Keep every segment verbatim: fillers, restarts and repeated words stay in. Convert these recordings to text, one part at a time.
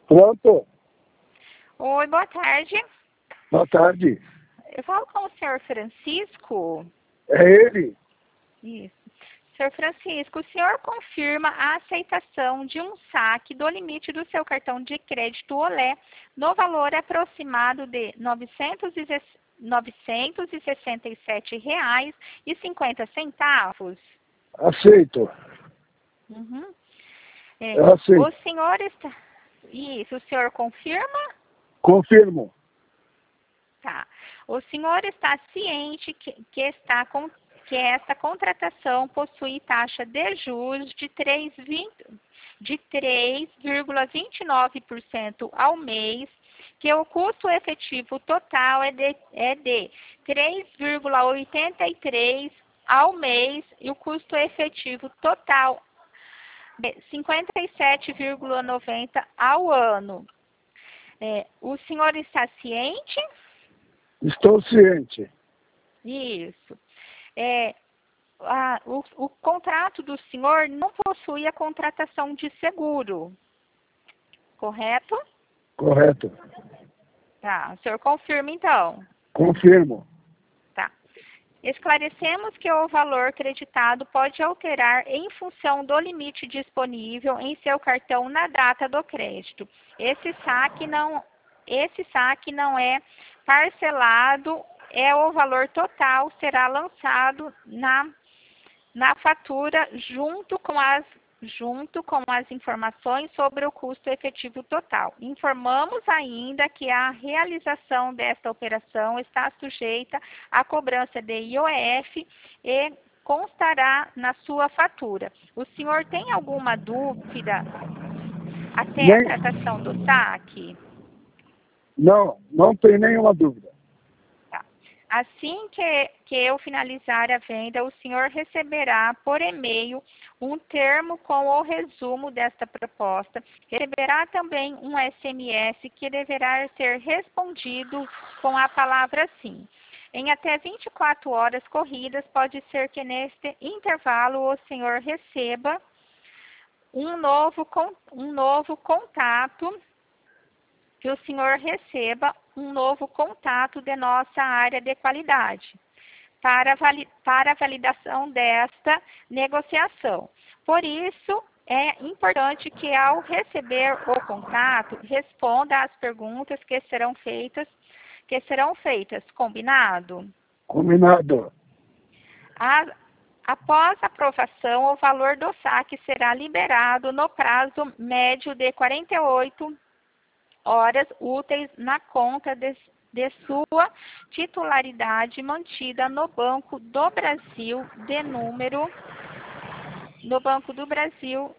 Pronto. Oi, boa tarde. Boa tarde. Eu falo com o senhor Francisco. É ele? Isso. senhor Francisco, o senhor confirma a aceitação de um saque do limite do seu cartão de crédito Olé no valor aproximado de novecentos e sessenta e sete reais e cinquenta centavos? Aceito. Uhum. É, Eu aceito. o senhor está... Isso, o senhor confirma? Confirmo. Tá. O senhor está ciente que, que, está com, que esta contratação possui taxa de juros de três vírgula vinte e nove por cento ao mês, que o custo efetivo total é de, é de três vírgula oitenta e três por cento ao mês e o custo efetivo total de cinquenta e sete vírgula noventa por cento ao ano. É, o senhor está ciente? Estou ciente. Isso. É, a, o, o contrato do senhor não possui a contratação de seguro, correto? Correto. Tá, o senhor confirma então. Confirmo. Tá. Esclarecemos que o valor creditado pode alterar em função do limite disponível em seu cartão na data do crédito. Esse saque não, esse saque não é parcelado, é o valor total será lançado na, na fatura junto com as junto com as informações sobre o custo efetivo total. Informamos ainda que a realização desta operação está sujeita à cobrança de I O F e constará na sua fatura. O senhor tem alguma dúvida até Nem... a tratação do saque? Não, não tem nenhuma dúvida. Tá. Assim que, que eu finalizar a venda, o senhor receberá por e-mail um termo com o resumo desta proposta. Receberá também um S M S que deverá ser respondido com a palavra sim. Em até vinte e quatro horas corridas, pode ser que neste intervalo o senhor receba um novo, um novo contato que o senhor receba um novo contato de nossa área de qualidade para, vali para a validação desta negociação. Por isso, é importante que ao receber o contato, responda às perguntas que serão feitas, que serão feitas. Combinado? Combinado. A, após a aprovação, o valor do saque será liberado no prazo médio de quarenta e oito horas úteis na conta de, de sua titularidade mantida no Banco do Brasil de número no Banco do Brasil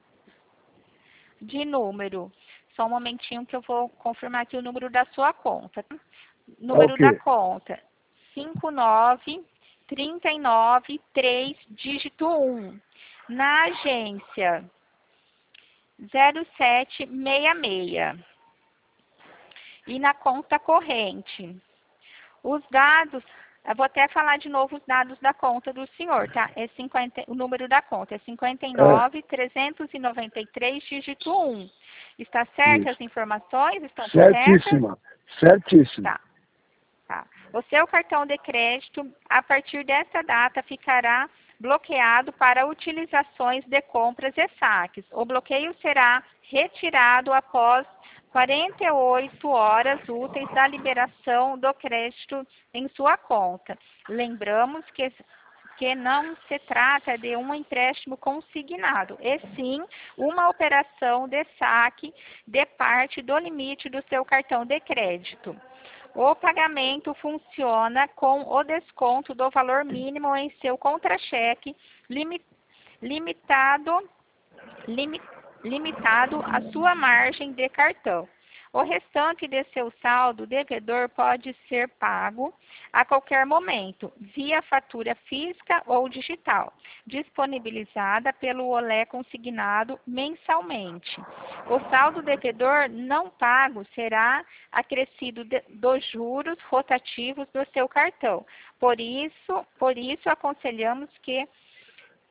de número. Só um momentinho que eu vou confirmar aqui o número da sua conta. Número Ok. da conta cinco nove três nove três dígito um. Na agência zero sete seis seis. E na conta corrente, os dados, eu vou até falar de novo os dados da conta do senhor, tá? É cinquenta, o número da conta é cinquenta e nove trezentos e noventa e três, dígito um. Está certo? Isso. As informações estão Certíssima. corretas? Certíssima. Tá, tá. O seu cartão de crédito, a partir dessa data, ficará bloqueado para utilizações de compras e saques. O bloqueio será retirado após quarenta e oito horas úteis da liberação do crédito em sua conta. Lembramos que, que não se trata de um empréstimo consignado, e sim uma operação de saque de parte do limite do seu cartão de crédito. O pagamento funciona com o desconto do valor mínimo em seu contra-cheque, limi, limitado, limi, limitado à sua margem de cartão. O restante de seu saldo devedor pode ser pago a qualquer momento, via fatura física ou digital, disponibilizada pelo Olé consignado mensalmente. O saldo devedor não pago será acrescido de, dos juros rotativos do seu cartão. Por isso, por isso aconselhamos que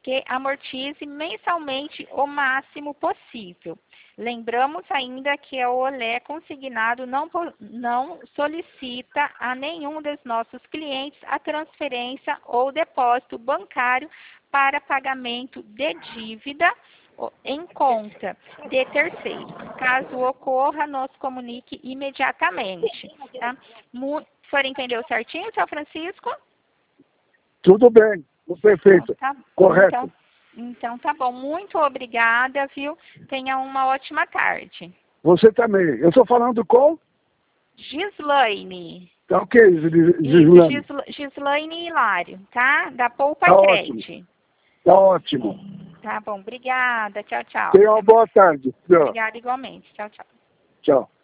que amortize mensalmente o máximo possível. Lembramos ainda que o Olé consignado não, não solicita a nenhum dos nossos clientes a transferência ou depósito bancário para pagamento de dívida em conta de terceiros. Caso ocorra, nos comunique imediatamente. Tá? O senhor entendeu certinho, seu Francisco? Tudo bem, perfeito, Então, tá, correto. Então, então tá bom, muito obrigada, viu? Tenha uma ótima tarde. Você também. Eu estou falando com? Gislaine. Tá ok, Isso, Gislaine. Gisla, Gislaine Hilário, tá? Da Poupa Tá Cred. Tá ótimo. Tá bom, obrigada. Tchau, tchau. Tenha uma boa tarde. Tchau. Obrigada igualmente. Tchau, tchau. Tchau.